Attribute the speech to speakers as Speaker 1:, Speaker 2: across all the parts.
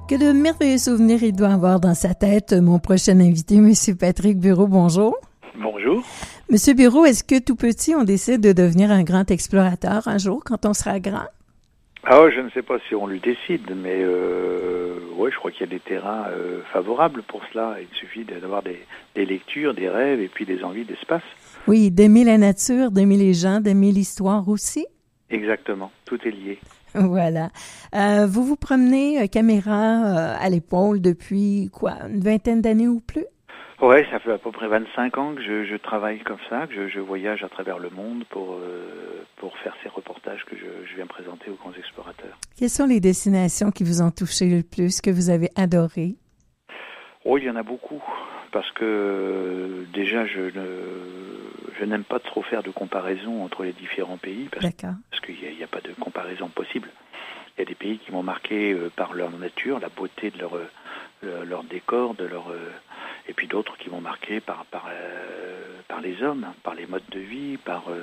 Speaker 1: Que de merveilleux souvenirs il doit avoir dans sa tête, mon prochain invité, M. Patrick Bureau. Bonjour.
Speaker 2: Bonjour.
Speaker 1: Monsieur Bureau, est-ce que tout petit, on décide de devenir un grand explorateur un jour quand on sera grand?
Speaker 2: Ah, je ne sais pas si on le décide, mais ouais, je crois qu'il y a des terrains favorables pour cela. Il suffit d'avoir des lectures, des rêves et puis des envies d'espace.
Speaker 1: Oui, d'aimer la nature, d'aimer les gens, d'aimer l'histoire aussi.
Speaker 2: Exactement, tout est lié.
Speaker 1: Voilà. Vous vous promenez caméra à l'épaule depuis quoi, une vingtaine d'années ou plus?
Speaker 2: Ouais, ça fait à peu près 25 ans que je travaille comme ça, que je voyage à travers le monde pour faire ces reportages que je viens présenter aux grands explorateurs.
Speaker 1: Quelles sont les destinations qui vous ont touché le plus, que vous avez adoré?
Speaker 2: Oh, il y en a beaucoup, parce que déjà je n'aime pas trop faire de comparaison entre les différents pays, parce qu'il n'y a pas de comparaison possible. Il y a des pays qui m'ont marqué par leur nature, la beauté de leur décor, et puis d'autres qui m'ont marqué par les hommes, par les modes de vie,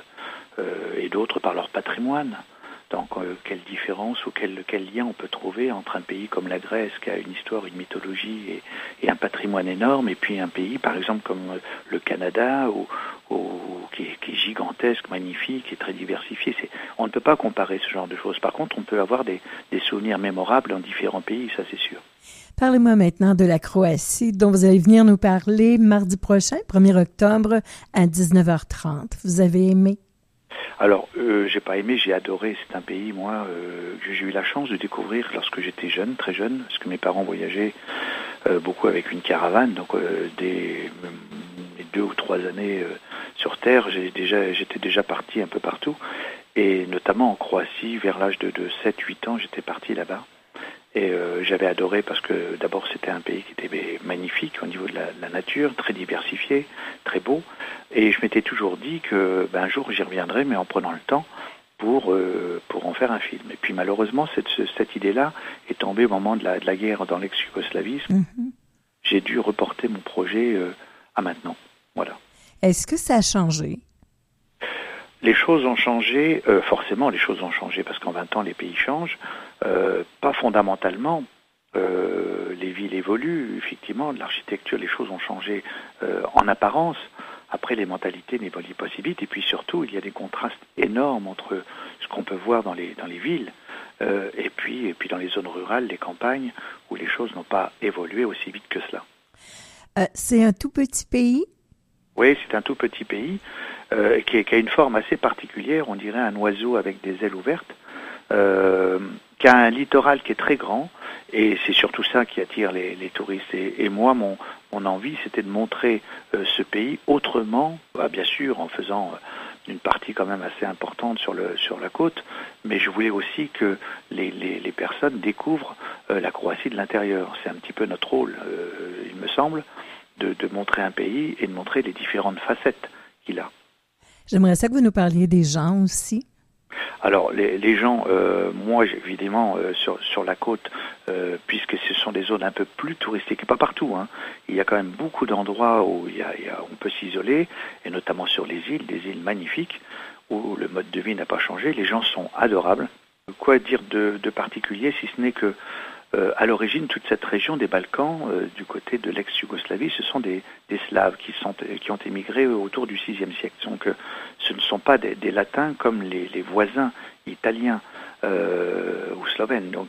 Speaker 2: et d'autres par leur patrimoine. Donc, quelle différence ou quel lien on peut trouver entre un pays comme la Grèce, qui a une histoire, une mythologie et un patrimoine énorme, et puis un pays, par exemple, comme le Canada, qui est gigantesque, magnifique et très diversifié. On ne peut pas comparer ce genre de choses. Par contre, on peut avoir des souvenirs mémorables dans différents pays, ça c'est sûr.
Speaker 1: Parlez-moi maintenant de la Croatie, dont vous allez venir nous parler mardi prochain, 1er octobre, à 19h30. Vous avez aimé?
Speaker 2: Alors, j'ai pas aimé, j'ai adoré. C'est un pays, moi, que j'ai eu la chance de découvrir lorsque j'étais jeune, très jeune, parce que mes parents voyageaient beaucoup avec une caravane. Donc, des 2 ou 3 années sur Terre, j'étais déjà parti un peu partout. Et notamment en Croatie, vers l'âge de 7-8 ans, j'étais parti là-bas. Et j'avais adoré parce que d'abord c'était un pays qui était magnifique au niveau de la nature, très diversifié, très beau. Et je m'étais toujours dit que un jour j'y reviendrai, mais en prenant le temps pour en faire un film. Et puis malheureusement cette idée-là est tombée au moment de la guerre dans l'ex-Yougoslavie. Mm-hmm. J'ai dû reporter mon projet à maintenant. Voilà.
Speaker 1: Est-ce que ça a changé?
Speaker 2: Les choses ont changé, forcément les choses ont changé parce qu'en 20 ans les pays changent, pas fondamentalement, les villes évoluent, effectivement, l'architecture, les choses ont changé en apparence, après les mentalités n'évoluent pas si vite, et puis surtout il y a des contrastes énormes entre ce qu'on peut voir dans les villes et puis dans les zones rurales, les campagnes, où les choses n'ont pas évolué aussi vite que cela.
Speaker 1: C'est un tout petit pays?
Speaker 2: Oui, c'est un tout petit pays qui a une forme assez particulière, on dirait un oiseau avec des ailes ouvertes, qui a un littoral qui est très grand, et c'est surtout ça qui attire les touristes. Et moi, mon envie, c'était de montrer ce pays autrement, bien sûr en faisant une partie quand même assez importante sur la côte, mais je voulais aussi que les personnes découvrent la Croatie de l'intérieur. C'est un petit peu notre rôle, il me semble, de montrer un pays et de montrer les différentes facettes qu'il a.
Speaker 1: J'aimerais ça que vous nous parliez des gens aussi.
Speaker 2: Alors, les gens, moi, évidemment, sur la côte, puisque ce sont des zones un peu plus touristiques, et pas partout, hein, il y a quand même beaucoup d'endroits où on peut s'isoler, et notamment sur les îles, des îles magnifiques, où le mode de vie n'a pas changé, les gens sont adorables. Quoi dire de particulier, si ce n'est que à l'origine, toute cette région des Balkans, du côté de l'ex-Yougoslavie, ce sont des Slaves qui ont émigré autour du VIe siècle. Donc, ce ne sont pas des Latins comme les voisins italiens ou slovènes. Donc,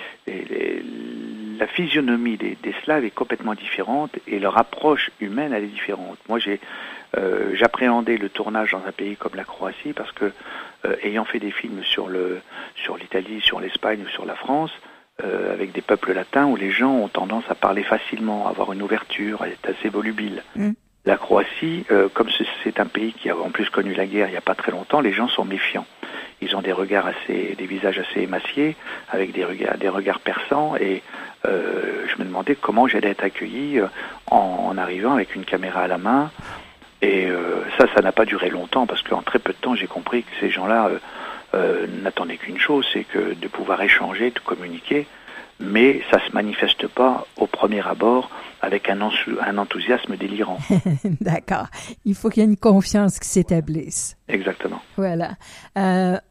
Speaker 2: la physionomie des Slaves est complètement différente et leur approche humaine, elle est différente. Moi, j'appréhendais le tournage dans un pays comme la Croatie parce que, ayant fait des films sur l'Italie, sur l'Espagne ou sur la France, avec des peuples latins où les gens ont tendance à parler facilement, à avoir une ouverture, à être assez volubile. La Croatie, comme c'est un pays qui a en plus connu la guerre il n'y a pas très longtemps, les gens sont méfiants. Ils ont des visages assez émaciés, avec des regards perçants, et je me demandais comment j'allais être accueilli en arrivant avec une caméra à la main. Et ça n'a pas duré longtemps, parce qu'en très peu de temps, j'ai compris que ces gens-là n'attendait qu'une chose, c'est que de pouvoir échanger, de communiquer, mais ça se manifeste pas au premier abord avec un enthousiasme délirant.
Speaker 1: D'accord. Il faut qu'il y ait une confiance qui s'établisse.
Speaker 2: Exactement.
Speaker 1: Voilà.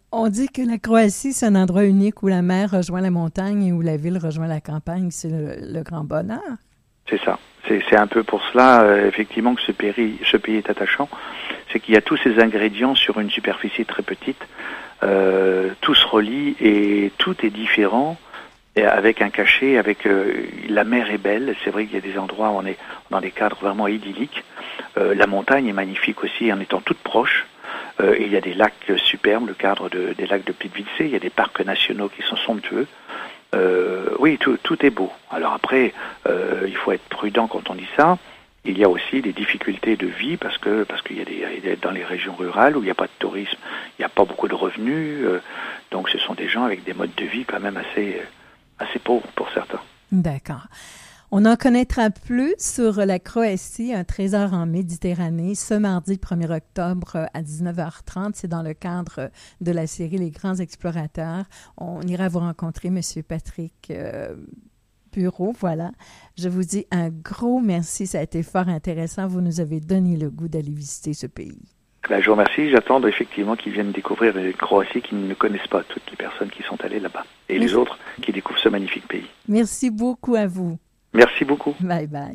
Speaker 1: On dit que la Croatie, c'est un endroit unique où la mer rejoint la montagne et où la ville rejoint la campagne. C'est le grand bonheur.
Speaker 2: C'est ça. C'est un peu pour cela, effectivement, que ce pays est attachant. C'est qu'il y a tous ces ingrédients sur une superficie très petite. Tout se relie et tout est différent. Et avec un cachet, la mer est belle. C'est vrai qu'il y a des endroits où on est dans des cadres vraiment idylliques. La montagne est magnifique aussi en étant toute proche. Et il y a des lacs superbes, le cadre des lacs de Plitvice. Il y a des parcs nationaux qui sont somptueux. Oui, tout est beau. Alors après, il faut être prudent quand on dit ça. Il y a aussi des difficultés de vie parce qu'il y a dans les régions rurales où il n'y a pas de tourisme, il n'y a pas beaucoup de revenus. Donc ce sont des gens avec des modes de vie quand même assez pauvres pour certains.
Speaker 1: D'accord. On en connaîtra plus sur la Croatie, un trésor en Méditerranée, ce mardi 1er octobre à 19h30. C'est dans le cadre de la série Les Grands Explorateurs. On ira vous rencontrer, M. Patrick Bureau. Voilà. Je vous dis un gros merci. Ça a été fort intéressant. Vous nous avez donné le goût d'aller visiter ce pays.
Speaker 2: Je vous remercie. J'attends effectivement qu'ils viennent découvrir la Croatie, qu'ils ne connaissent pas, toutes les personnes qui sont allées là-bas. Et les autres qui découvrent ce magnifique pays.
Speaker 1: Merci beaucoup à vous.
Speaker 2: Merci beaucoup.
Speaker 1: Bye bye.